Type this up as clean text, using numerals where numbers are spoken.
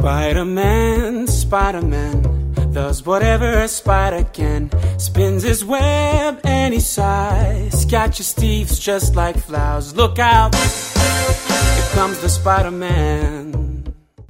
Spider-Man, Spider-Man does whatever a spider can. Spins his web and he sighs. Catches thieves just like flowers. Look out, here comes the Spider-Man.